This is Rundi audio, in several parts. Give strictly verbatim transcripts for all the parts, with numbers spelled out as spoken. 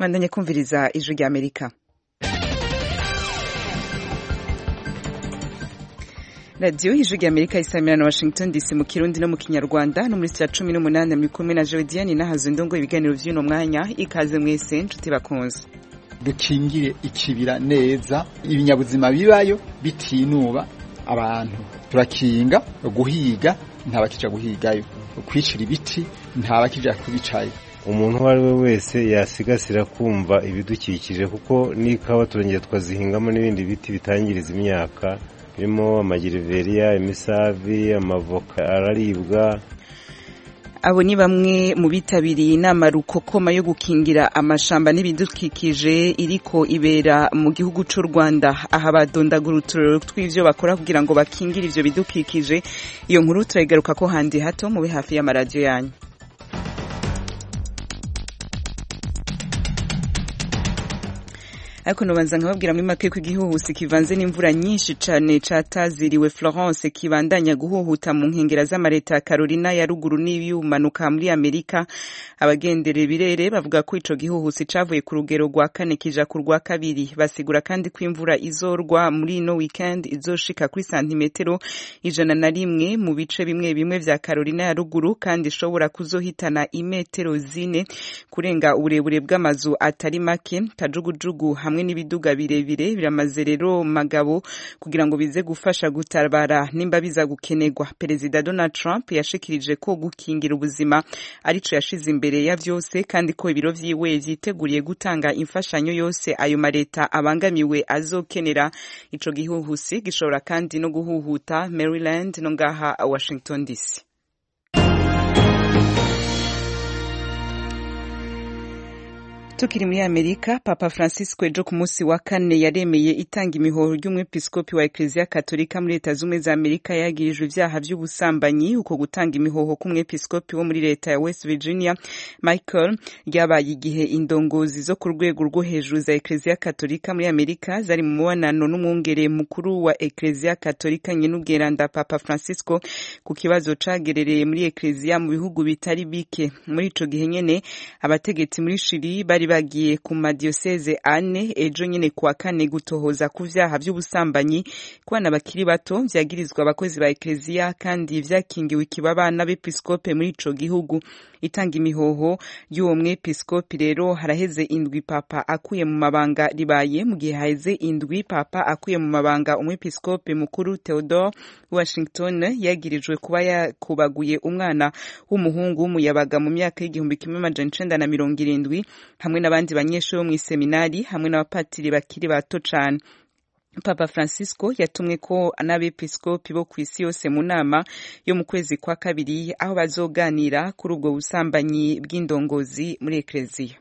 bandanye kumviriza ijwi rya Amerika. Radio ijwi rya Amerika isamira na Washington D C mu Kirundi no mu Kinyarwanda no muri saa cumi n'umunani muri kumwe na Jodiane nahazo ndongo ibiganiro vy'uno mwanya ikaze mwese nshuti bakunze. Dukingire ikibira neza ibinyabuzima bibayo bitinuba abantu turakinga guhiga ntabakija guhigayo kwicira ibiti ntabakija kubicaye. Umuntu wari we wese yasigasira kumva ibidukikije kuko nikawa turengeye twazihingamo n'ibindi biti bitangiriza imyaka birimo amagiriveriya, imisavi, amavoka araribwa. Abo ni bamwe mu bitabiriye inama rukokoma yo gukingira amashamba n'ibidukikije iriko ibera mu gihugu c'u Rwanda. Aha badondagura uturero tw'ivyo bakora kugira ngo bakingire ivyo bidukikije. Iyo nkuru turayigaruka ko handi hato mube hafi y'amaradiyo yanyu. Ariko nobanza nkababwira muri make ko igihuhusi kivanze n'imvura nyinshi cane cataziriwe Florence kibandanya guhuhuta mu nkengera z'amareta ya Carolina ya ruguru n'iyumanuka muri Amerika. Abagendere birere bavuga ko ico gihuhusi cavuye ku rugero rwa kane kija ku rwa kabiri. Basigura kandi ko imvura izorwa muri no weekend izoshika kuri santimetero ijana na rimwe mu bice bimwe bimwe vya Carolina ya ruguru kandi ishobora kuzohitana imetero zine kurenga uburebure bw'amazu atari make. Kajugujugu hamwe n'ibiduga birebire biramaze rero magabo kugira ngo bize gufasha gutabara nimba biza gukenegwa. Perezida Donald Trump yashikirije ko gukingira ubuzima arico yashize imbere ya vyose kandi ko ibiro vyiwe vyiteguriye gutanga imfashanyo yose ayo mareta abangamiwe azokenera. Ico gihuhusi gishobora kandi no guhuhuta Maryland no ngaha Washington D C. Tukiri muri Amerika, Papa Francisco ejo ku munsi wa kane yaremeye itanga imihoho ry'umwepiskopi wa Eklezia Katolika muri Leta Zunze za Amerika yagirijwe ivyaha vy'ubusambanyi. Uko gutanga imihoho k'umwepiskopi wo muri leta ya West Virginia Michael ryabaye igihe indongozi zo ku rwego rwo hejuru za Eklezia Katolika muri Amerika zari mu mubonano n'umwungere mukuru wa Eklezia Katolika nyen'ubweranda Papa Francisco ku kibazo cagerereye muri Eklezia mu bihugu bitari bike. Muri ico gihe nyene abategetsi muri Chili bari bagiye ku madioseze ane ejo nyene kuwa kane gutohoza ku vyaha vy'ubusambanyi ku bana bakiri bato vyagirizwa abakozi ba Eklezia kandi vyakingiwe ikibaba n'abepiskope muri ico gihugu. Itanga imihoho y'uwo mwepiskopi rero haraheze indwi Papa akuye mu mabanga ribaye mu gihe haheze indwi Papa akuye mu mabanga umwepiskopi mukuru Theodore Washington yagirijwe kuba yakubaguye umwana w'umuhungu w'umuyabaga mu myaka y'igihumbi kimwe amajana icenda na mirongo irindwi hamwe n'abandi banyeshuri bo mw'iseminari hamwe n'abapatiri bakiri bato cane. Papa Francisco yatumwe ko n'abepiskopi bo kw'isi yose mu nama yo mu kwezi kwa kabiri aho bazoganira kuri ubwo busambanyi bw'indongozi muri Eklezia.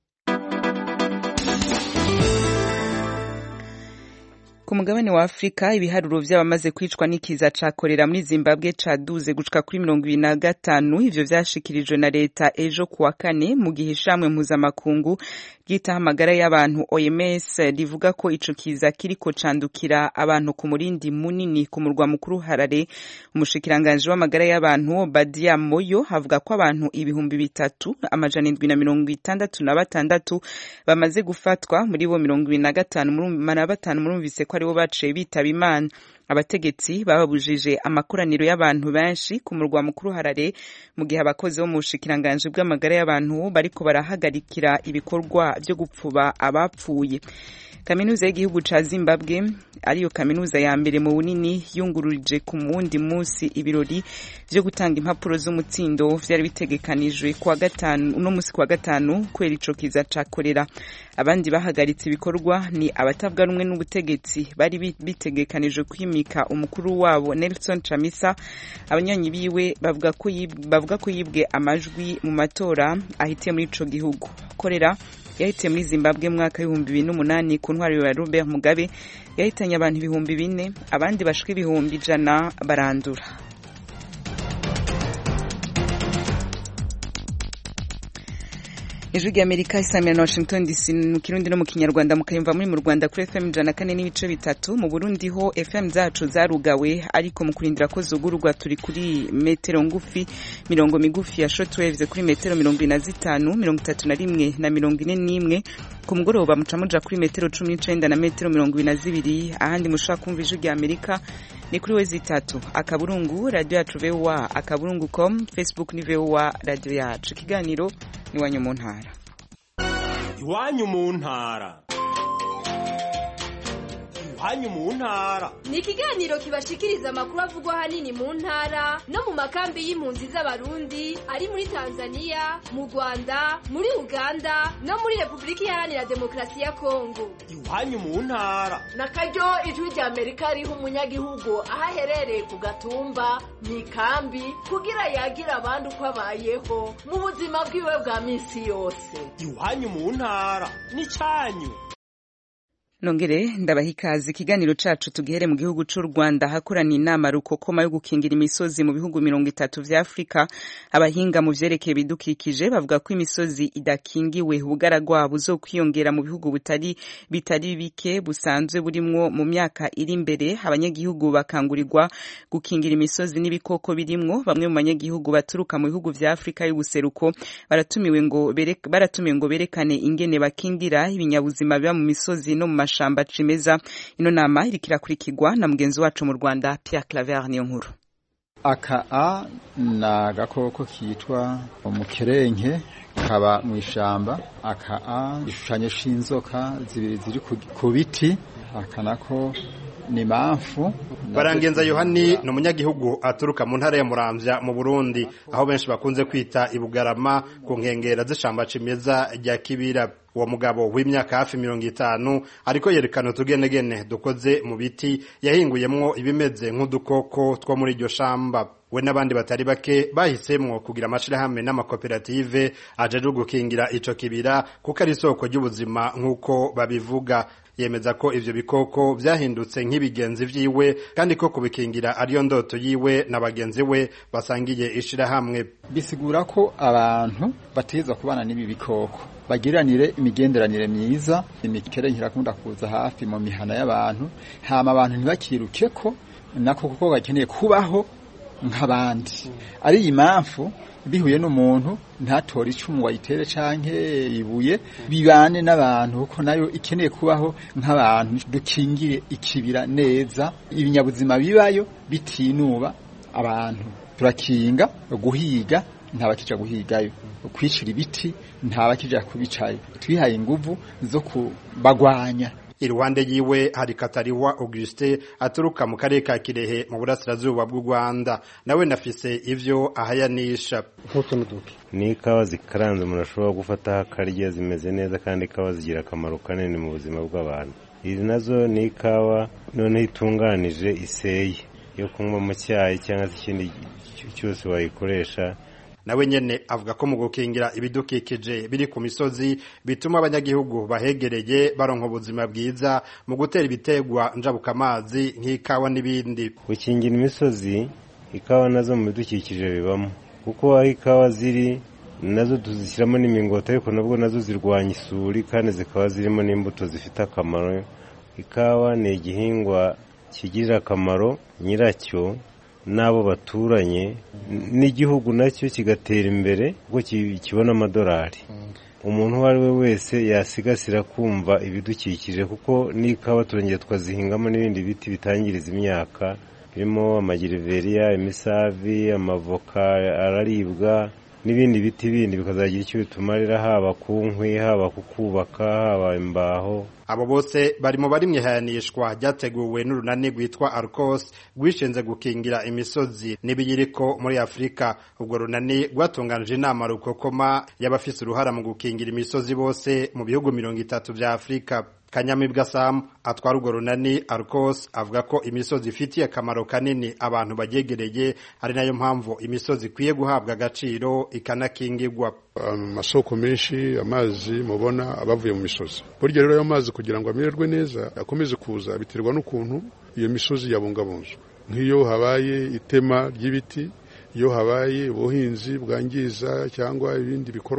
Ku mugabane wa Afrika ibiharuro vy'abamaze kwicwa n'ikiza ca kolera muri Zimbabwe caduze gushika kuri mirongo ibiri na gatanu. Ivyo vyashikirijwe na leta ejo kuwa kane mu gihe ishamwe mpuzamakungu ryitaho amagara y'abantu O M S rivuga ko ico kiza kiriko candukira abantu ku murindi munini ku murwa mukuru Harare. Umushikiranganje w'amagara y'abantu Badia Moyo havuga ko abantu ibihumbi bitatu amajana indwi na mirongo itandatu na batandatu bamaze gufatwa, muri bo mirongo ibiri na gatanu muri batanu murumvise ko aribo baciye bitaba Imana. Abategetsi bababujije amakoraniro y'abantu benshi ku murwa mukuru Harare mu gihe abakozi bo mu bushikiranganje bw'amagara y'abantu bariko barahagarikira ibikorwa vyo gupfuba abapfuye. Kaminuza y'igihugu ca Zimbabwe ariyo kaminuza ya mbere mu bunini yungururije ku mundi munsi ibirori vyo gutanga impapuro z'umutsindo vyari bitegekanijwe kuwa gatanu uno munsi kuwa gatanu kwera ico kiza ca kolera. Abandi bahagaritse ibikorwa ni abatavuga rumwe n'ubutegetsi bari bitegekanijwe kwimika umukuru wabo Nelson Chamisa. Abanyanyi biwe bavuga ko bavuga ko yibwe amajwi mu matora ahitiye muri ico gihugu. Kolera yahitiye muri Zimbabwe mu mwaka w'ibihumbi bibiri n'umunani ku ntwari ya Robert Mugabe yahitanye abantu ibihumbi bine abandi bashika ibihumbi ijana barandura. Ijwi ry'Amerika isamira na Washington D C mu Kirundi no mu Kinyarwanda mukayumva muri mu Rwanda kuri F M ijana na kane n'ibice bitatu, mu Burundi ho F M zacu zarugawe ariko mu kurindira ko zugururwa turi kuri metero ngufi mirongo migufi ya shortwaves kuri metero mirongo ine na zitanu mirongo itatu na rimwe na mirongo ine n'imwe, ku mugoroba muca muja kuri metero cumi n'icenda na metero mirongo ibiri na zibiri. Ahandi mushaka kumva Ijwi ry'Amerika ni kuri wezi itatu akaburungu radio yacu V O A akaburungu com, Facebook ni V O A radio yacu. Ikiganiro ni Iwanyu mu ntara. Iwanyu mu ntara. Iwanyu mu ntara ni ikiganiro kibashikiriza amakuru avugwa hanini mu ntara no mu makambi y'impunzi z'abarundi ari muri Tanzania, mu Rwanda, muri Uganda no muri Republika Iharanira Demokarasi ya Kongo. Iwanyu mu ntara na karyo Ijwi ry'Amerika riha umunyagihugu aho aherereye ku gatumba mu ikambi kugira yagira abandi uko abayeho mu buzima bwiwe bwa minsi yose. Iwanyu mu ntara ni cyanyu. Nongere ndabahikaze ikiganiro cacu tugihere mu gihugu c'u Rwanda hakorana inama rukokoma yo gukingira imisozi mu bihugu mirongo itatu vya Afrika. Abahinga mu vyerekeye bidukikije bavuga ko imisozi idakingiwe ubugaragwa buzokwiyongera mu bihugu butari bitari bike busanzwe burimwo mu myaka iri imbere. Abanyagihugu bakangurirwa gukingira imisozi n'ibikoko birimwo. Bamwe mu banyagihugu baturuka mu bihugu vya Afrika y'ubuseruko baratumiwe ngo bereka baratumiwe ngo berekane ingene bakingira ibinyabuzima biba mu misozi no mu shamba cimeza. Ino nama irikira kurikirwa na mugenzi wacu mu Rwanda Pierre Claver niyo nkuru. Aka a na gakoko kitwa umukerenke kaba mu ishamba. Aka a gishushanyo c'inzoka zibiri ziri ku biti. Aka nako ni mamfu. Barangenza Yohani no munyagihugu aturuka mu ntara ya Muramvya mu Burundi aho benshi bakunze kwita Ibugarama ku nkengera z'ishamba cimeza rya Kibira. Uwo mugabo w'imyaka hafi mirongo itanu ariko yerekana utugenegene dukoze mu biti yahinguyemwo ibimeze nk'udukoko two muri iryo shamba. We n'abandi batari bake bahisemwo kugira amashirahamwe n'amakoperative ajeje gukingira ico kibira kuko ari isoko ry'ubuzima nk'uko babivuga. Yemeza ko ivyo bikoko vyahindutse nk'ibigenzi vyiwe kandi ko kubikingira ariyo ndoto yiwe na bagenzi we basangiye ishirahamwe. Bisigura ko abantu bategezwa kubana n'ibi bikoko bagiranire imigenderanire myiza. Imikerenke irakunda kuza hafi mu mihana y'abantu, hama abantu ntibakiruke ko nako kuko bakeneye kubaho nk'abandi. Ari impamvu bihuye n'umuntu ntatora icumu wayitere canke ibuye bibane n'abantu kuko nayo ikeneye kubaho nk'abantu. Dukingire ikibira neza, ibinyabuzima bibayo bitinuba abantu. Turakinga guhiga ntabakija guhigayo, kwicira ibiti ntabakija kubicayo. Twihaye inguvu zo kubagwanya. Iruhande yiwe hari Katariwa Auguste aturuka mu karere ka Kirehe mu burasirazuba bw'u Rwanda. Nawe nafise ivyo ahayanisha. Ni ikawa zikaranze umuntu ashobora gufata akarya zimeze neza kandi ikawa zigira akamaro kanini mu buzima bw'abantu. Izi nazo ni ikawa none itunganije iseye yo kunywa mu cyayi cyangwa se ikindi cyose wayikoresha. Nawe nyene avuga ko mu gukingira ibidukikije biri ku misozi bituma abanyagihugu bahegereye baronka ubuzima bwiza mu gutera ibitegwa njabuka amazi nk'ikawa n'ibindi. Gukingira imisozi ikawa nazo mu bidukikije bibamo kuko aho ikawa ziri nazo tuzishyiramo n'imingota ariko nabwo nazo zirwanya isuri kandi zikaba zirimo n'imbuto zifite akamaro. Ikawa ni igihingwa kigirira akamaro nyiracyo n'abo baturanye n'igihugu nacyo kigatera imbere kuko kibona amadolari. Umuntu uwo ari we wese yasigasira kumva ibidukikije kuko n'ikawa turengera twazihingamo n'ibindi biti bitangiriza imyaka birimo amagiriveriya, imisavi, amavoka araribwa n'ibindi biti bindi bikazagira icyo bitumarira haba ku nkwi, haba kukubaka, haba imbaho. Abo bose barimo barimwe hayanishwa ryateguwe n'urunani rwitwa Arcos rwishinze gukingira imisozi n'ibiyiriko muri Afrika. Ubwo runani rwatunganije inama rukokoma y'abafise uruhara mu gukingira imisozi bose mu bihugu mirongo itatu vya Afrika. Kanyamibwa Sam atwara urwo runani Arcos avuga ko imisozi ifitiye akamaro kanini abantu bagegereye, ari nayo mpamvu imisozi ikwiye guhabwa agaciro ikanakingirwa. Amasoko menshi amazi mubona abavuye mu misozi, burya rero ayo mazi kugira ngo amererwe neza akomeze kuza biterwa n'ukuntu iyo misozi yabungabunzwe. Nk'iyo habaye itema ry'ibiti, iyo habaye ubuhinzi bwangiza cyangwa ibindi bikorwa,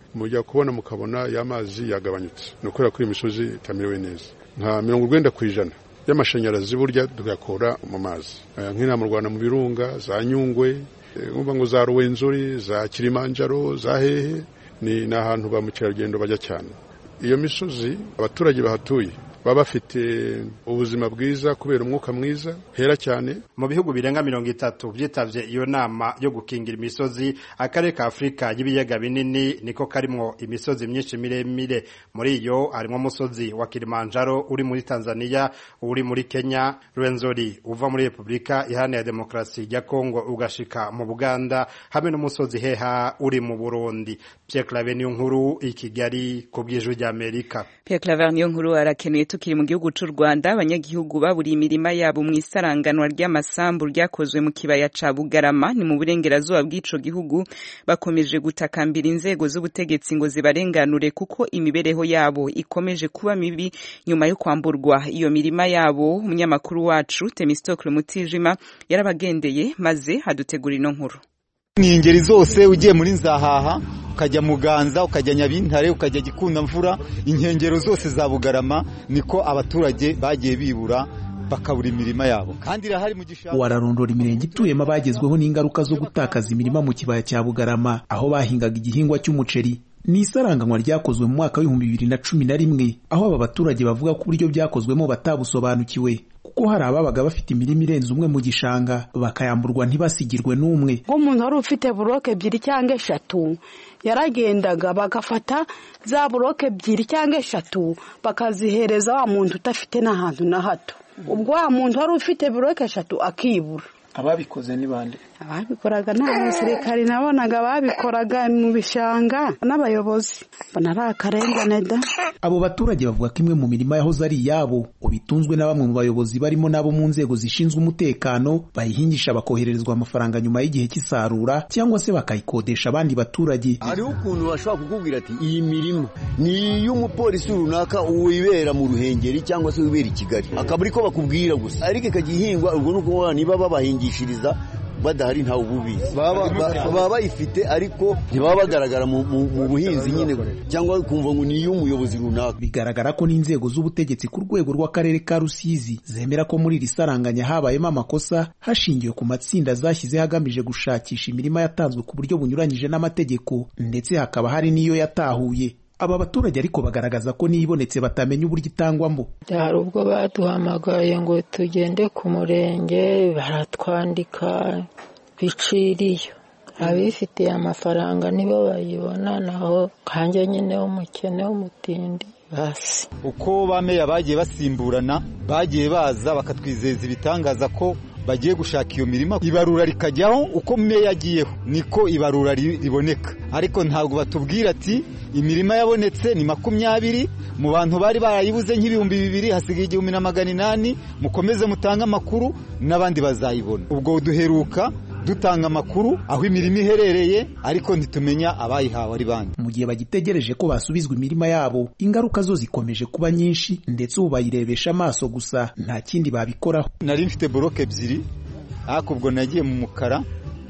mujya kubona mukabona y'amazi yagabanyutse no kubera ko imisozi itamerewe neza nka mirongo urwenda ku ijana y'amashanyarazi burya tugakora mu mazi nk'ina mu Rwanda mu birunga za Nyungwe umva ngo za Ruwenzori za Kilimanjaro za hehe ni nahantu ba mukerarugendo bajya cyane iyo misozi abaturage bahatuye baba bafite ubuzima bwiza kubera umwuka mwiza hera cyane. Mu bihugu birenga mirongo itatu byitavye iyo nama yo gukingira imisozi akarere ka Afrika y'ibiyaga binini niko karimwo imisozi myinshi miremire. Muri iyo harimo umusozi wa Kilimanjaro uri muri Tanzania, uri muri Kenya, Rwenzori uva muri Republika Iharanira Demokarasi ya Kongo ugashika mu Buganda, hamwe n'umusozi Heha uri mu Burundi. Pierre Claver Niyonkuru i Kigali ku bw'Ijwi ry'Amerika. Pierre Claver Niyonkuru arakenuye tukiri mu gihugu cy'u Rwanda. Abanyagihugu baburi imirima yabo mu isaranganwa ry'amasambu ryakozwe mu kibaya ca Bugarama ni mu burengerazuba bw'ico gihugu, bakomeje gutakambira inzego z'ubutegetsi ngo zibarenganure kuko imibereho yabo ikomeje kuba mibi nyuma yo kwamburwa iyo mirima yabo. Umunyamakuru wacu Temistocle Mutijima yarabagendeye maze hadutegura ino nkuru. Ni ingeri zose ugiye muri Nzahaha ukajya Muganza ukajya Nyabintare ukajya Gikunda Mvura, inkengero zose za Bugarama niko abaturage bagiye bibura bakabura imirima yabo. Kandi irahari mu gishanga wararondora imirenge ituyemo bagezweho n'ingaruka zo gutakaza imirima mu kibaya cya Bugarama aho bahingaga igihingwa cy'umuceri. Ni isaranganywa ryakozwe mu mwaka w'ibihumbi bibiri na cumi na rimwe aho aba baturage bavuga ko uburyo byakozwemo batabusobanukiwe kuko hari ababaga bafite imirima irenze umwe mu gishanga bakayamburwa ntibasigirwe n'umwe. Nk'umuntu wari ufite buroke ebyiri cyangwa eshatu yaragendaga bagafata za buroke ebyiri cyangwa eshatu bakazihereza wa muntu utafite n'ahantu na hato. Ubwo wa muntu wari ufite buroke eshatu akibura. Ababikoze ni bande? Ababikoraga n'abasirikari nabonaga babikoraga mu bishanga n'abayobozi. Banara akarengane da. Abo baturage bavuga ko imwe mu mirima yahoze ari yabo ubitunzwe na bamwe mu bayobozi barimo nabo mu nzego zishinzwe umutekano bayihingisha bakohererezwa amafaranga nyuma y'igihe cy'isarura cyangwa se bakayikodesha abandi baturage. Hari ukuntu bashobora kukubwira ati iyi mirima ni y'umupolisi runaka uwibera mu Ruhengeri cyangwa se wibera i Kigali, akaburi ko bakubwira gusa ariko ikagihingwa ubwo nuko niba babahingishiriza badahari nta ububizi baba bayifite ariko ntibaba bagaragara mu buhinzi nyine cyangwa kumva ngo ni y'umuyobozi runaka. Bigaragara ko n'inzego z'ubutegetsi ku rwego rw'akarere ka Rusizi zemera ko muri iri saranganya habayemo amakosa hashingiwe ku matsinda zashyize hagamije gushakisha imirima yatanzwe ku buryo bunyuranyije n'amategeko ndetse hakaba hari n'iyo yatahuye. Aba baturage ariko bagaragaza ko nibonetse batamenya uburyo itangwamo. Hari ubwo baduhamagaye ngo tugende ku murenge baratwandika biciriyo, abifitiye amafaranga nibo bayibona naho kanje nyine umukene w'umutindi basi. Uko bameya bagiye basimburana bagiye baza bakatwizeza ibitangaza ko bagiye gushaka iyo mirima, ibarura rikajyaho uko meya yagiyeho niko ibarura riboneka, ariko ntabwo batubwira ati imirima yabonetse ni makumyabiri mu bantu bari barayibuze nk'ibihumbi bibiri hasigaye igihumbi na magana inani, mukomeze mutange amakuru n'abandi bazayibona. Ubwo duheruka dutanga amakuru aho imirima iherereye ariko ntitumenya abayihawe ari bande. Mu gihe bagitegereje ko basubizwa imirima yabo, ingaruka zo zikomeje kuba nyinshi ndetse ubu bayirebesha amaso gusa nta kindi babikoraho. Nari mfite boroke ebyiri ariko ubwo nagiye mu Mukara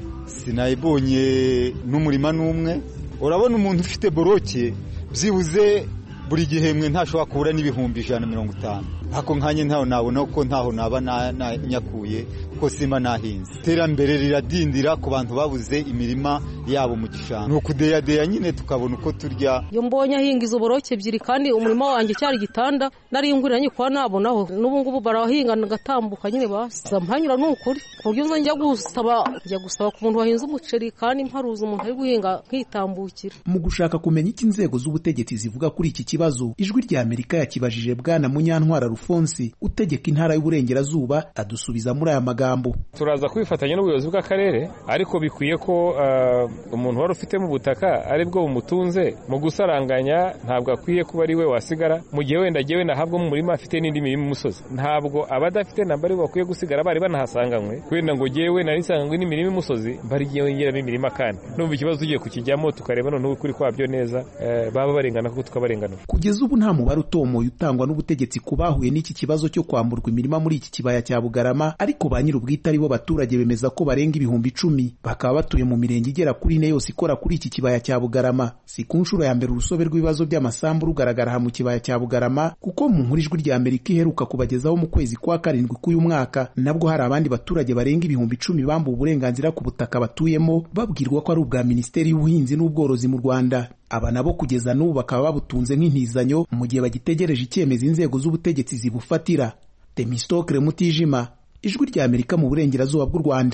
sinayibonye n'umurima n'umwe. Urabona umuntu ufite boroke byibuze buri gihembwe ntashobora kubura n'ibihumbi ijana na mirongo itanu, ako nkanye ntaho nabona ko ntaho naba na nyakuye ko sima nahinze. Terambere riradindira ku bantu babuze imirima yabo mu gishanga, nuko deyadeya nyine tukabona uko turya. Yo mbonye ahinga izo boroke ebyiri kandi umurima wanjye cyari gitanda nari nguranye kwa nabonaho n'ubu ngubu barahinga gatambuka nyine basa mpanyura n'ukuri ku buryo njya gusaba njya gusaba ku muntu wahinze umuceri kandi mparuza umuntu ari guhinga nkitambukira. Mu gushaka kumenya iki inzego z'ubutegetsi zivuga kuri iki kibazo, Ijwi rya Amerika yakibajije Bwana Munyantwara Rufonsi utegeka intara y'uburengerazuba adusubiza muri aya magambo. Turaza kwifatanya n'ubuyobozi bw'akarere ariko bikwiye ko uh, umuntu wari ufite mu butaka ari bwo bumutunze mu gusaranganya ntabwo akwiye kuba ari we wasigara mu gihe wenda agiye nahabwo mu murima afite n'indi mirimo umusozi. Ntabwo abadafite nambari bakwiye gusigara bari banahasanganywe wenda ngo giyewe nari sanganywe n'imirimo umusozi bari giye ngeramo imirima kandi numva ikibazo ugiye kukijyamo tukareba none ukuri kwabyo neza uh, baba barengana kuko tukabarengana. Kugeza ubu nta mubare utomoye utangwa n'ubutegetsi kubahuye bahuye n'iki kibazo cyo kwamburwa imirima muri iki kibaya cya Bugarama, ariko ba nyir'ubwite ari bo baturage bemeza ko barenga ibihumbi icumi bakaba batuye mu mirenge igera kuri ine yose ikora kuri iki kibaya cya Bugarama. Si ku nshuro ya mbere urusobe rw'ibibazo by'amasambu rugaragara aha mu kibaya cya Bugarama, kuko mu nkuru Ijwi rya Amerika iheruka kubagezaho mu kwezi kwa karindwi k'uyu mwaka nabwo hari abandi baturage barenga ibihumbi icumi bambuwe uburenganzira ku butaka batuyemo babwirwa ko ari ubwa Minisiteri y'Ubuhinzi n'Ubworozi mu Rwanda. Aba nabo kugeza n'ubu bakaba babutunze nk'intizanyo mu gihe bagitegereje icyemezo inzego z'ubutegetsi zibufatira. Temistokle Mutijima, Ijwi rya Amerika mu burengerazuba bw'u Rwanda.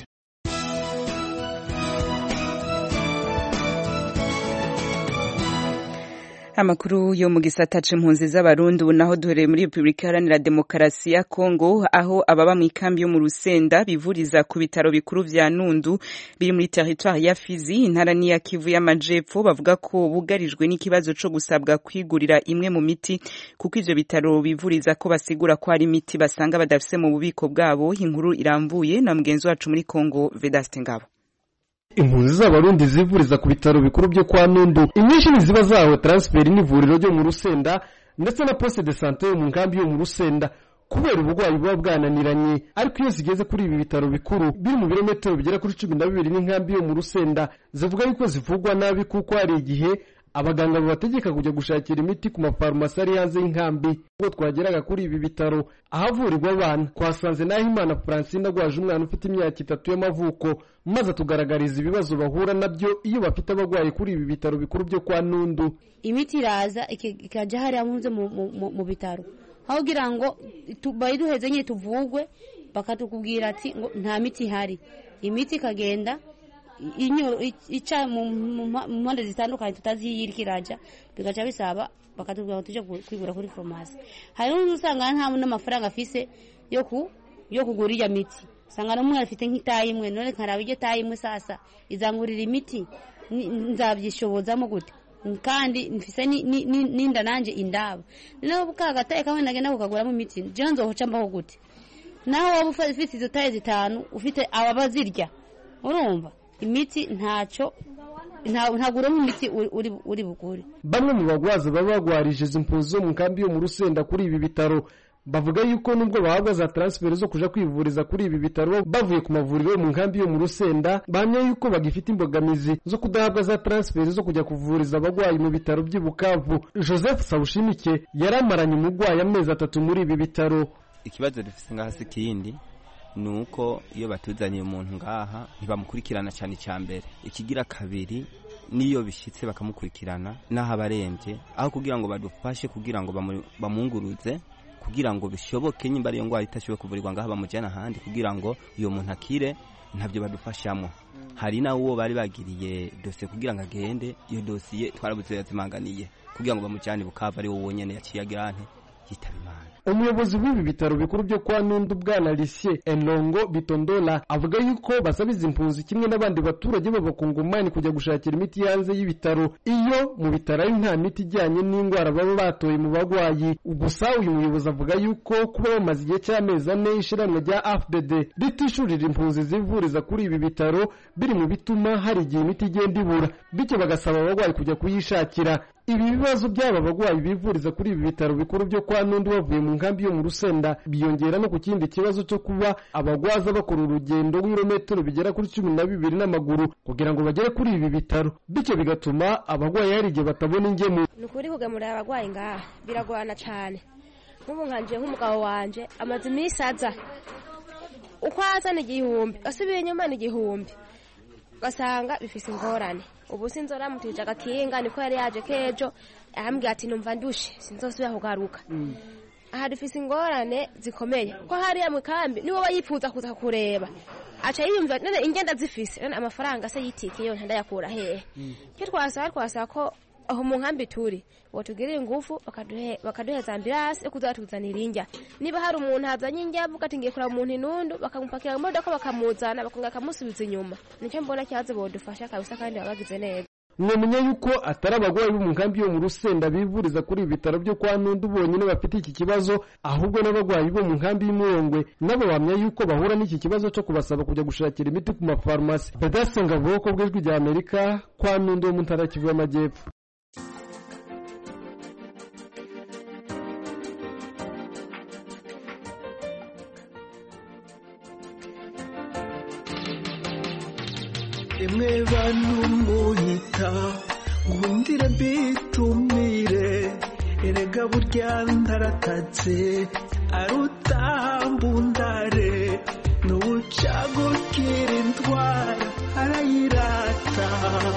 Amakuru yo mu gisata c'impunzi z'abarundi ubu naho duhereye muri Republika Iharanira Demokarasi ya Kongo, aho ababa mu ikambi yo mu Rusenda bivuriza ku bitaro bikuru vya Nundu biri muri territoire ya Fizi, intara ni ya Kivu y'Amajepfo, bavuga ko bugarijwe n'ikibazo co gusabwa kwigurira imwe mu miti, kuko ivyo bitaro bivuriza ko basigura ko hari imiti basanga badafise mu bubiko bwabo. Inkuru irambuye na mugenzi wacu muri Kongo Vedaste Ngabo. Impunzi z'abarundi zivuriza ku bitaro bikuru byo kwa Nundu, inyinshi niziba zaho transfer n'ivuriro ryo mu Rusenda ndetse na poste de santé yo mu nkambi yo mu Rusenda, kubera ubugwayi buba bwananiranye. Ariko iyo zigeze kuri ibi bitaro bikuru biri mu birometero bigera kuri cumi na bibiri n'inkambi yo mu Rusenda, zivuga yuko zivugwa nabi kuko hari igihe abaganga babategeka kujya gushakira imiti ku mafarumasi ari hanze y'inkambi. Ubwo twageraga kuri ibi bitaro ahavurirwa abana, twasanze Nahimana Francine agwaje umwana ufite imyaka itatu y'amavuko, maze tugaragariza ibibazo bahura nabyo iyo bafite abagwayi kuri ibi bitaro bikuru byo kwa Nundu. Imiti iraza ikajya hari amunze mu, mu, mu bitaro, aho kugira ngo bayiduheze nye tuvugwe, bakatukubwira ati ngo nta miti ihari. Imiti kagenda inyo ica mu mpande zitandukanye tutaziyirikiraja, bigaca bisaba bakatubwira tuje kwigura kuri pharmacy. Hari n'usanga nta n'amafaranga afise yo ku yo kugura iya miti, sanga n'umwe afite nk'itayi imwe, none karaba iryo tayi imwe sasa izangurira imiti nzabyishobozamo gute? Kandi mfise ninda nanje indaba nino bukagataye kamwe nagenda kukaguramo imiti, je nzohoca mbaho gute? Naho waba ufite izo tayi zitanu ufite ababazirya, urumva imiti ntacyo ntagura mu miti uri uri bukuri. Bamwe mu bagwaza baba bagwarije impunzi zo mu nkambi yo mu Rusenda kuri ibi bitaro bavuga yuko nubwo bahabwa za transfer zo kuja kwivuriza kuri ibi bitaro bavuye ku mavuriro yo mu nkambi yo mu Rusenda, bamye yuko bagifite imbogamizi zo kudahabwa za transfer zo kujya kuvuriza abagwayi mu bitaro by'i Bukavu. Joseph Sawushimike yaramaranye umugwayi amezi atatu muri ibi bitaro. Ikibazo dufise ngaha sikindi nuko iyo batuzaniye umuntu ngaha ntibamukurikirana cyane cyambere. Ikigira kabiri niyo bishitse bakamukurikirana naho abarembye, aho kugira ngo badufashe kugira ngo bamunguruze kugira ngo bishoboke nyimba ari yo ngwara itashoboye kuvurirwa ngaha bamujyana ahandi kugira ngo iyo muntu akire, ntabyo badufashamo. Hari na uwo bari bagiriye dosiye kugira ngo agende, iyo dosiye twarabuze yazimanganiye kugira ngo bamujyane Bukavu, ari wo wonyene yaciye agirante yitaba Imana. Umuyobozi w'ibi bitaro bikuru byo kwa Nundu bwana Lisie Enongo Bitondola avuga yuko basabiza impunzi kimwe n'abandi baturage b'abakongomani kujya gushakira imiti yanze y'ibitaro iyo mu bitaro ari nta miti ijyanye n'indwara baba batoye mu bagwayi. Gusa uyu muyobozi avuga yuko kuba bamaze igihe cy'amezi ane ishiramwe rya A F D D ritishurira impunzi zivuriza kuri ibi bitaro biri mu bituma hari igihe imiti igenda ibura, bityo bagasaba abagwayi kujya kuyishakira. Ibi bibazo by'aba bagwayi bivuriza kuri ibi bitaro bikuru byo kwa Nundu bavuye mu nkambi yo mu Rusenda biyongera no ku kindi kibazo cyo kuba abagwaza bakora urugendo rw'ibirometero bigera kuri cumi na bibiri n'amaguru kugira ngo bagere kuri ibi bitaro, bityo bigatuma abagwayi hari igihe batabona ingemu. Nukuri kugemurira abagwayi ngaha biragorana cyane. Nk'ubu nkanje nk'umugabo wanje amaze iminsi aza uko azana igihumbi asubiye inyuma n'igihumbi, gasanga bifise ingorane. Ubu sinzora mutije agakinga niko yari yaje kejo ahambwe ati numva ndushe sinzosubira kugaruka. Mm. Aha dufise ingorane zikomeye ko hari ya mukambi niwo bayifuza kuza kureba, aca yiyumva none ingenda zifise none amafaranga se yitike yo ndayakura hehe. Mm. Cyo twasaba twasaba ko aho mu nkambi turi wotugirira ingufu bakaduhe bakaduheza ambulance ekuzatuzanira injya, niba hari umuntu hazanye injya avuga ati ngiye kura umuntu inundu bakamupakira mu modoka bakamuzana bakunga kamusubiza inyuma. Nicyo mbona cyaze bodufasha kabisa kandi babagize neza. Mwemenya yuko atari abagwayi bo mu nkambi yo mu Rusenda bivuriza kuri ibi bitaro byo kwa Nundu bonyine bafite iki kibazo, ahubwo n'abagwayi bo mu nkambi y'Umurongwe nabo bamya yuko bahura n'iki kibazo cyo kubasaba kujya gushakira imiti ku mafarumasi. Bedasenga bwoko bw'ijwi rya Amerika kwa Nundu mu ntara Kivu y'Amajyepfo. emwe banumuhita ngundire mbitumire erega burya ndarakaze arutambundare nucagukira indwara arayirata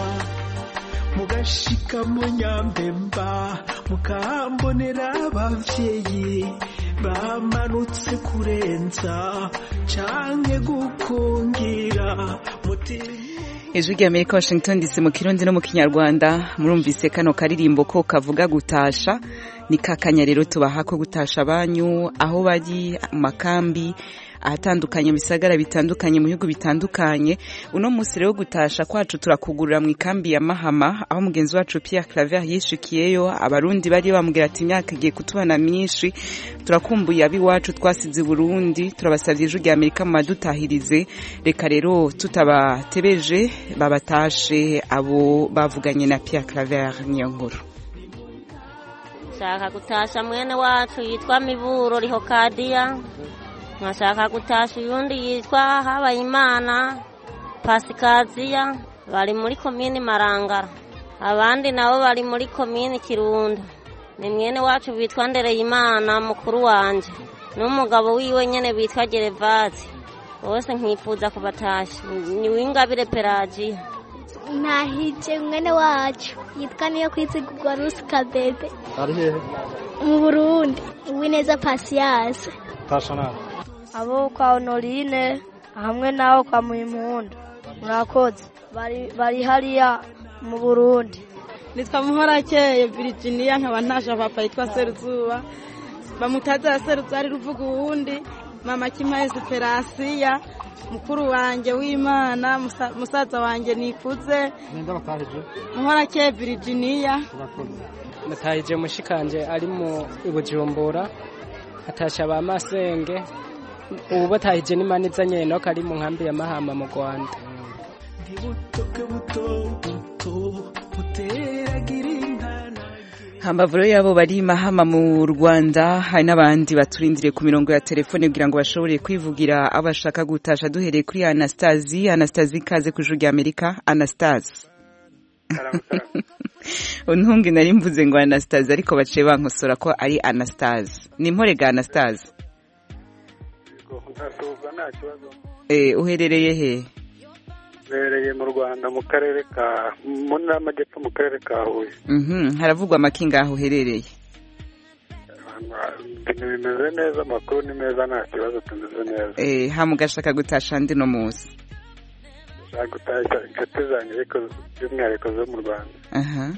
mugashika mu nyambemba mukambonera abavyeyi bamanutse kurenza canke gukungira muti Ijwi ry'Amerika Washington D C mu Kirundi no mu Kinyarwanda murumvise kano karirimbo ko kavuga gutasha ni kakanya rero tubaha ko gutasha banyu aho bari mu makambi ahatandukanye misagara bitandukanye mu bihugu bitandukanye. Uno munsi rero gutasha kwacu turakugurura mu ikambi ya Mahama aho mugenzi wacu Pierre Claver yishikiyeyo. Abarundi bari bamubwira ati imyaka igiye kutubana myinshi, turakumbuye abiwacu twasize Burundi, turabasavye Ijwi ry'Amerika mu madutahirize. Reka rero tutabatebeje babatashe abo bavuganye na Pierre Claver niyo nkuru. Shaka gutasha mwene wacu yitwa Miburo Rihokadiya. Nkashaka gutasha uyundi yitwa Habayimana Pasikaziya, bari muri komini Marangara. Abandi nabo bari muri komini Kirundo. Ni mwene wacu bitwa Ndereyimana mukuru wanje n'umugabo wiwe nyene bitwa Gerevazi. Bose nkifuza kubatasha. Ni Wingabire Pelagiya. Nahije mwene wacu yitwa niyo kwizigurwa Rusika Bebe. Ari hehe? Mu Burundi. Uwineza Pasias. Tasha nawe. Abo kwa Honorine hamwe naho kwa Muhimpundu murakoze bari bari hariya mu Burundi. Nitwa Muhorakeye Virginia nkaba ntasha papa yitwa Seruzuba bamutaza Seruzuba ari ruvuga uwundi mama Kimaye Esperansiya mukuru wanje w'Imana musaza wanje nikuze. Nenda batahije Muhorakeye Virginia. Natahije mushikanje ari mu Ibujumbura atasha ba Masenge ubu batahije n'imaniza nyene ko ari mu nkambi ya Mahama mu Rwanda. Hambavuro yabo bari Mahama mu Rwanda hari n'abandi baturindiriye ku mirongo ya telefone kugira ngo bashobore kwivugira abashaka gutasha. Duhereye kuri Anastasie. Anastasie kaze ku Ijwi ry'Amerika. Anastasie untungi nari mvuze ngo Anastasie ariko baciye bankosora ko ari Anastasie. Ni mporega Anastasie. Eh uherereye he? Uherereye mu Rwanda mu karere ka mu ntara y'Amajyepfo mu karere ka Huye. Mhm haravugwa amakinga aho uherereye. Bimeze neza, amakuru ni meza, nta kibazo, tumeze neza. Eh hamugashaka gutasha ndi no munsi. Shaka gutasha inshuti zanjye ariko by'umwihariko zo mu Rwanda. Aha.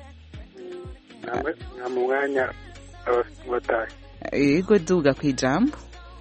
Namwe nta mwanya abataye. Yego duga kwijambo.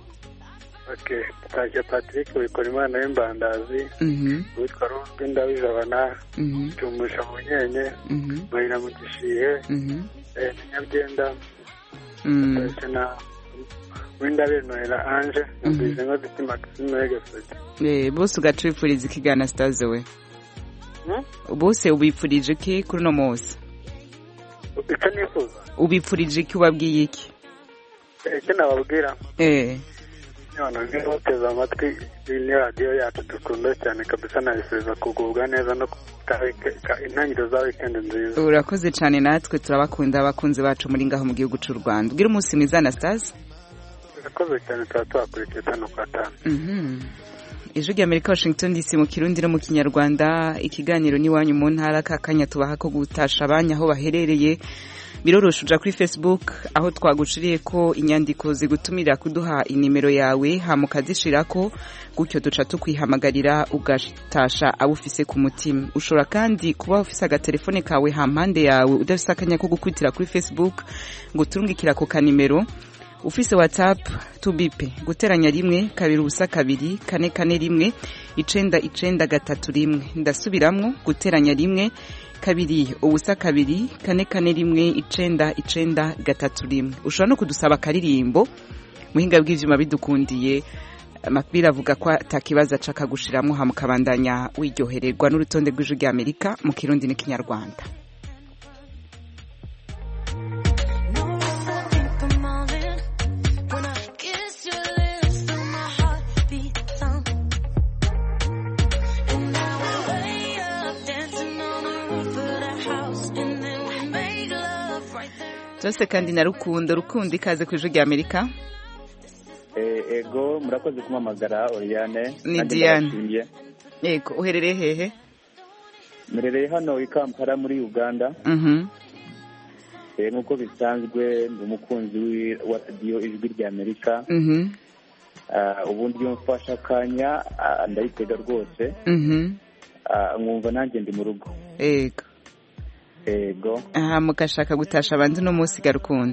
Okay, Taje Patrick wikora Imana y'Imbandazi. Mhm. Witwa Ruzwi Ndabijabana. Mhm. Tumusha munyenye. Mhm. Bayira mu gishihe. Mhm. Eh Nyabyenda. Mhm. Tashana Windabire Noela Ange. Nabize ngo dufite Maxime Egefete. Eh bose ugacifuriza ikigana Staze we. Hmm? Bose ubipfurije ki kuri no munsi? Icyo nifuza. Ubipfurije ki ubabwiye iki? Eh cyo nababwira. Eh None ngiye guteza amatwi ni radio yacu dukunda cyane kabisa, nabifuriza kugubwa neza no intangiriro za weekend nziza. Urakoze cyane, natwe turabakunda abakunzi bacu muri ngaho mu gihugu cy'u Rwanda. Ugira umunsi mwiza Anastasie. Urakoze cyane, twatwakurikiye tano kwa tano. Mhm. Ijwi ry'Amerika Washington D C mu Kirundi no mu Kinyarwanda. Ikiganiro ni wanyu mu ntara kakanya tubaha ko gutasha abanya aho baherereye. Biroroshe uja kuri Facebook aho twaguciriye ko inyandiko zigutumira kuduha inimero yawe hamukazishirako gutyo duca tukwihamagarira ugatasha abufise ku mutima. Ushobora kandi kuba ufise agatelefone kawe hampande yawe udafise akanya ko gukwitira kuri Facebook ngo turungikira ko kanimero. Ufise WhatsApp tubipe guteranya rimwe kabiri ubusa kabiri kane kane rimwe icenda icenda gatatu rimwe. Ndasubiramwo guteranya rimwe kabiri ubusa kabiri kane kane rimwe icenda icenda gatatu rimwe. Ushobora no kudusaba karirimbo muhinga bw'ivyuma bidukundiye. Makbira avuga ko atakibaza caka gushiramwo hamukabandanya wiryohererwa n'urutonde rw'Ijwi ry'Amerika mu Kirundi n'Ikinyarwanda. And now we're waiting. byose kandi na Rukundo Rukundo ikaze ku ijwi rya Amerika. Ego murakoze kumamagara Oriane. Ni Diane. Ego uherereye hehe? Murereye hano i Kampala muri Uganda. Mhm. Eh nuko bisanzwe ndi umukunzi wa radio ijwi rya Amerika. Mhm. Ah ubundi yumfasha kanya ndayitega rwose. Mhm. Ah mwumva nanjye ndi mu rugo. Ego. Ego. Aha mugashaka gutasha abandi no munsi ga Rukundo.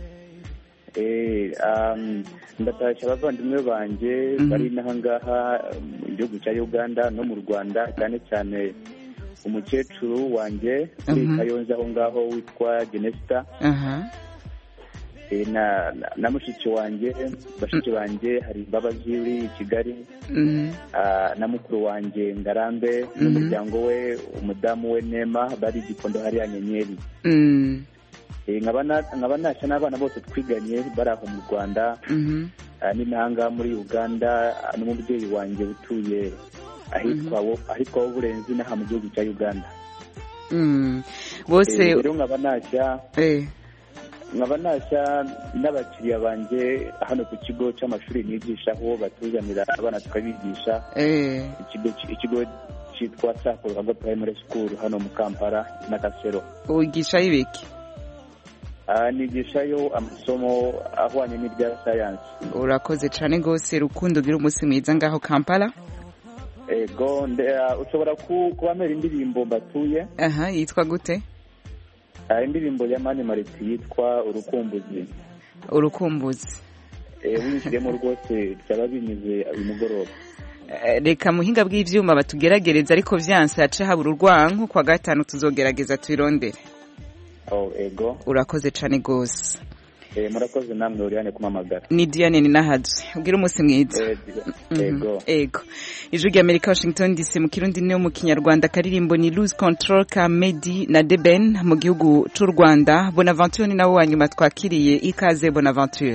Eh um ndatasha abavandimwe banje bari nahangaha mu gihugu cya Uganda no mu Rwanda cyane cyane umukecuru wanje uri Kayonza aho ngaho witwa Genesta. Aha. Eh na na mushiki wanje bashiki banje hari Mbabazi uri Kigali. Mhm. Ah na mukuru wanje Ngarambe n'umuryango we umudamu we Nema bari Gikondo hari ya Nyenyeri. Mhm. Eh nkabana nkabana n'abana bose twiganye baraho mu Rwanda. Mhm. Ni nanga muri Uganda n'umubyeyi wanje utuye ahitwa ahitwa Uburenzi n'aha mu gihugu cya Uganda. Mhm. Bose rero nkabanacha eh nkabanacha n'abakiriya banje hano ku kigo cy'amashuri nigisha aho batuzanira abana tukabigisha. Eh ikigo ikigo cyitwa Sako Rwanda Primary School hano mu Kampala na Kasero. Ugisha ibiki? Ah nigishayo amasomo ahwanye n'ibya science. Urakoze cyane gose Rukundo gira umunsi mwiza ngaho Kampala. Ego ushobora kubamera indirimbo mbatuye. Aha yitwa gute? Ah indirimbo ya Mani Mariti yitwa Urukumbuzi. Urukumbuzi. Eh winjiremo rwose byaba binyuze uyu mugoroba. Reka muhinga bw'ivyuma batugeragereza ariko vyanse yace habura urwanko kwa gatanu tuzogerageza twirondere. Oh ego. Urakoze cyane gose. Eh murakoze namwe Oriane kumamagara. Ni Diane ni nahaze. Ugira umunsi mwiza. Ego. Ego. Ijwi rya Amerika Washington D C mu Kirundi no mu Kinyarwanda karirimbo ni Lose Control ka Medi na Deben mu gihugu c'u Rwanda. Bonaventure ni nawo wanyuma twakiriye ikaze Bonaventure.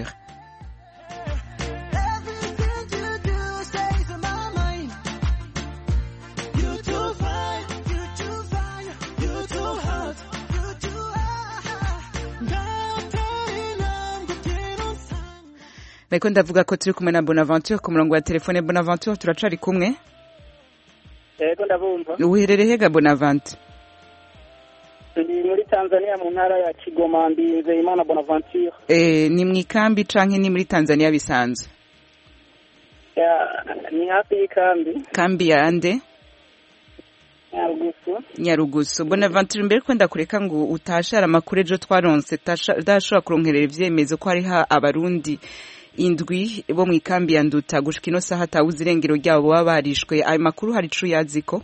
Nako ndavuga ko turi kumwe na Bonaventure ku murongo wa telefone. Bonaventure turacari kumwe? Yego ndabumva. Uherereye hega Bonaventure? Ndi muri Tanzania mu ntara ya Kigoma Mbinze Imana Bonaventure. Eh ni mwikambi canke ni muri Tanzania bisanzwe? Ya ni hafi y'ikambi. Kambi ya ande? Nyarugusu. Nyarugusu. Bonaventure mbere ko ndakureka ngo utashara amakuru ejo twaronse tashobora kuronkerera ivyemezo ko hari ha abarundi indwi bo mu ikambi ya Nduta gushika ino saha tawuzi irengero ryabo baba barishwe. Ayo makuru hari ico yaziko?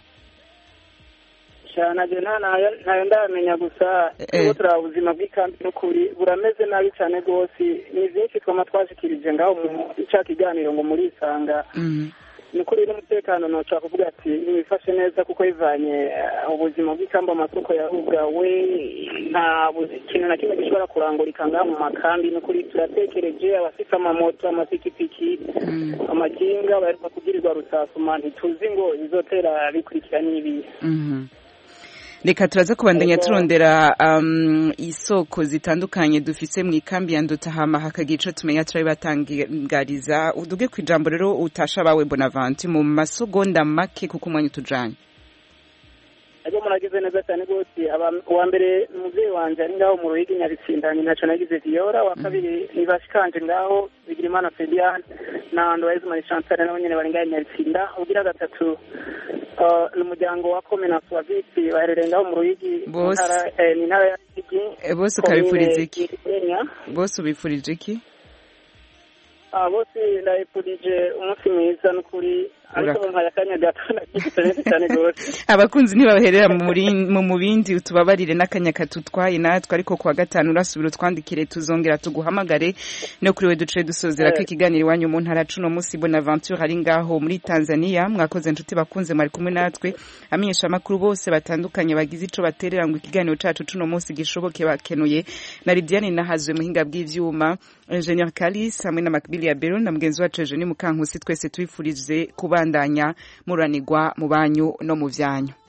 Cyane nta nayo nayo ndamenya gusa ubu turabuzima bw'ikambi n'ukuri burameze nabi cyane gose. Ni byinshi twama twashikirije ngaho mu cya kiganiro ngo muri isanga. Mhm. Nukuri n'umutekano no cha kuvuga ati nibifashe neza kuko ivanye ubuzima bw'ikamba amasoko yahuga we nta kintu na kimwe gishobora kurangurika ngaho mu makambi. Nukuri turatekereje abafite amamoto amapikipiki amakinga bariko kugirirwa rusasuma ntituzi ngo izotera bikurikira n'ibi. Mhm. Reka turaza kubandanya turondera um, isoko zitandukanye dufise mu ikambi ya Nduta hama hakagico tumenya turabatangariza. Uduge ku ijambo rero utasha bawe Bonaventure mu masogonda make kuko umwanya utujanye. Ego muragize neza cyane gose. Wa mbere umuvyeyi wanje ari ngaho mu Ruhigi Nyabitsindanye naco nagize Diora. Wa kabiri ni bashikanje ngaho Bigirimana Fedian na Ndwaizu Mari Chantal nabo nyene bari ngaho Nyabitsinda. Ugira gatatu n'umuryango wa Komena Swaviti baherereye ngaho mu Ruhigi ntara ni ntara ya Ruhigi. Bose ukabifuriza iki? Bose ubifurije iki? Ah bose ndayipurije umunsi mwiza n'ukuri. Ariko mu hayakanya gato nakitse cyane gose. Abakunzi ntibaherera mu mubindi utubabarire n'akanya katutwaye natwe ariko kwa gatanu urasubira twandikire tuzongera tuguhamagare no kuri we duce dusozera ko ikiganiro wanyu mu ntara cuno musi. Bonaventure ari ngaho muri Tanzania. Mwakoze inshuti bakunze mari kumwe natwe amenyesha makuru bose batandukanye bagize ico baterera ngo ikiganiro cacu cuno musi gishoboke bakenuye na Lidiane nahazwe muhinga bw'ivyuma Engineer Kalis hamwe na Makbili ya Beron na mugenzi wacu Eugenie Mukankusi twese twifurize kuba bandanya muranigwa mu banyu no mu vyanyu.